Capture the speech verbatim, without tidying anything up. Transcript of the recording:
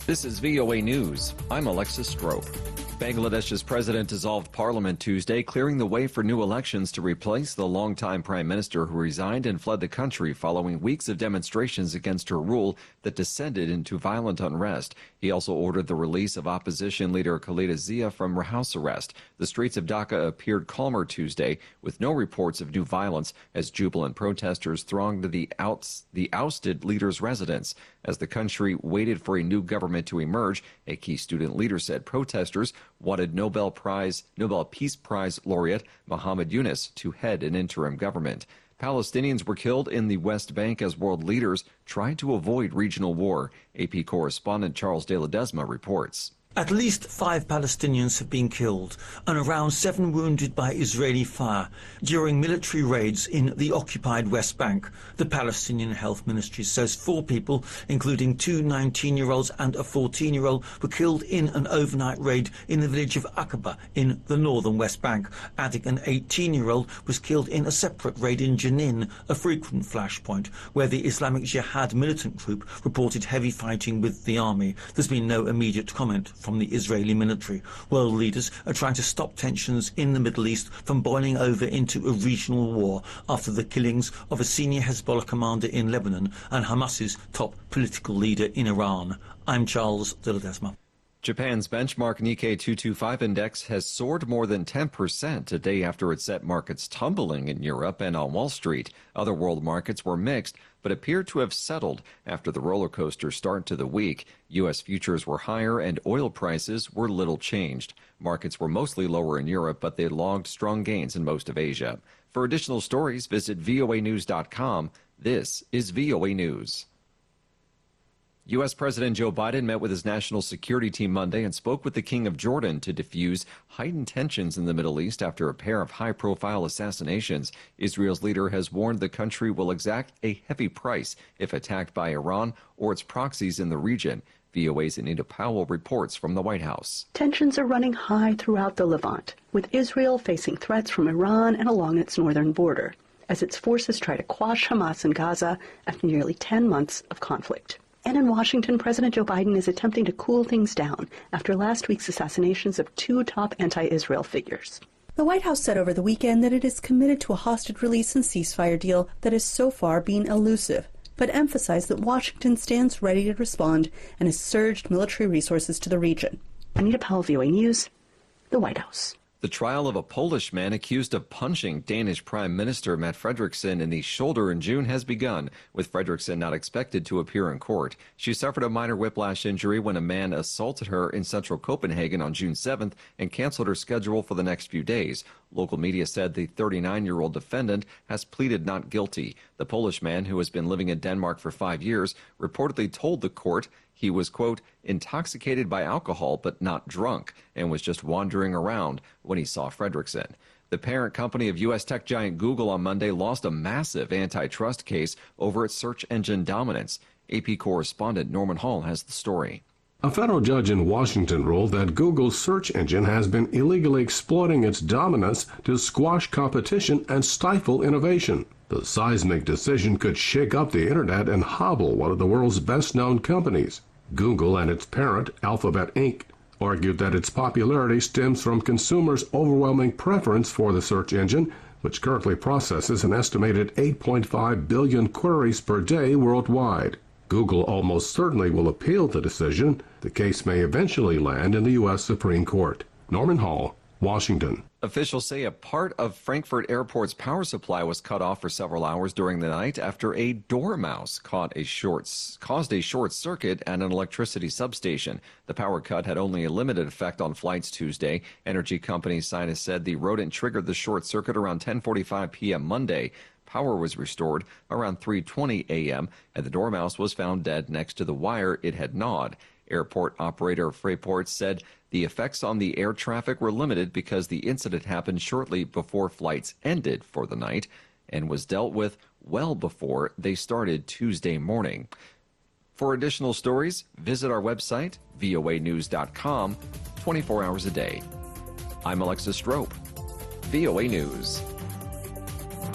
This is V O A News. I'm Alexis Strope. Bangladesh's president dissolved parliament Tuesday, clearing the way for new elections to replace the longtime prime minister who resigned and fled the country following weeks of demonstrations against her rule that descended into violent unrest. He also ordered the release of opposition leader Khaleda Zia from house arrest. The streets of Dhaka appeared calmer Tuesday, with no reports of new violence as jubilant protesters thronged the, outs, the ousted leader's residence. As the country waited for a new government to emerge, a key student leader said protesters wanted Nobel Prize, Nobel Peace Prize laureate Muhammad Yunus to head an interim government. Palestinians were killed in the West Bank as world leaders tried to avoid regional war. A P correspondent Charles de Ledesma reports. At least five Palestinians have been killed and around seven wounded by Israeli fire during military raids in the occupied West Bank. The Palestinian Health Ministry says four people, including two nineteen-year-olds and a fourteen-year-old, were killed in an overnight raid in the village of Aqaba in the northern West Bank, adding an eighteen-year-old was killed in a separate raid in Jenin, a frequent flashpoint, where the Islamic Jihad militant group reported heavy fighting with the army. There's been no immediate comment from the Israeli military. World leaders are trying to stop tensions in the Middle East from boiling over into a regional war after the killings of a senior Hezbollah commander in Lebanon and Hamas's top political leader in Iran. I'm Charles de Ledesma. Japan's benchmark Nikkei two twenty-five index has soared more than ten percent a day after it set markets tumbling in Europe and on Wall Street. Other world markets were mixed, but appeared to have settled after the roller coaster start to the week. U S futures were higher and oil prices were little changed. Markets were mostly lower in Europe, but they logged strong gains in most of Asia. For additional stories, visit V O A news dot com. This is V O A News. U S President Joe Biden met with his national security team Monday and spoke with the King of Jordan to diffuse heightened tensions in the Middle East after a pair of high-profile assassinations. Israel's leader has warned the country will exact a heavy price if attacked by Iran or its proxies in the region. V O A's Anita Powell reports from the White House. Tensions are running high throughout the Levant, with Israel facing threats from Iran and along its northern border, as its forces try to quash Hamas in Gaza after nearly ten months of conflict. And in Washington, President Joe Biden is attempting to cool things down after last week's assassinations of two top anti-Israel figures. The White House said over the weekend that it is committed to a hostage release and ceasefire deal that has so far been elusive, but emphasized that Washington stands ready to respond and has surged military resources to the region. Anita Powell, V O A News, the White House. The trial of a Polish man accused of punching Danish Prime Minister Mette Frederiksen in the shoulder in June has begun, with Frederiksen not expected to appear in court. She suffered a minor whiplash injury when a man assaulted her in central Copenhagen on June seventh and canceled her schedule for the next few days. Local media said the thirty-nine-year-old defendant has pleaded not guilty. The Polish man, who has been living in Denmark for five years, reportedly told the court he was, quote, intoxicated by alcohol but not drunk and was just wandering around when he saw Frederiksen. The parent company of U S tech giant Google on Monday lost a massive antitrust case over its search engine dominance. A P correspondent Norman Hall has the story. A federal judge in Washington ruled that Google's search engine has been illegally exploiting its dominance to squash competition and stifle innovation. The seismic decision could shake up the internet and hobble one of the world's best-known companies. Google and its parent, Alphabet Incorporated, argued that its popularity stems from consumers' overwhelming preference for the search engine, which currently processes an estimated eight point five billion queries per day worldwide. Google almost certainly will appeal the decision. The case may eventually land in the U S Supreme Court. Norman Hall, Washington. Officials say a part of Frankfurt Airport's power supply was cut off for several hours during the night after a dormouse caught a short, caused a short circuit at an electricity substation. The power cut had only a limited effect on flights Tuesday. Energy company scientists said the rodent triggered the short circuit around ten forty-five p m Monday. Power was restored around three twenty a m and the dormouse was found dead next to the wire it had gnawed. Airport operator Fraport said the effects on the air traffic were limited because the incident happened shortly before flights ended for the night and was dealt with well before they started Tuesday morning. For additional stories, visit our website, V O A news dot com, twenty-four hours a day. I'm Alexis Strope, V O A News.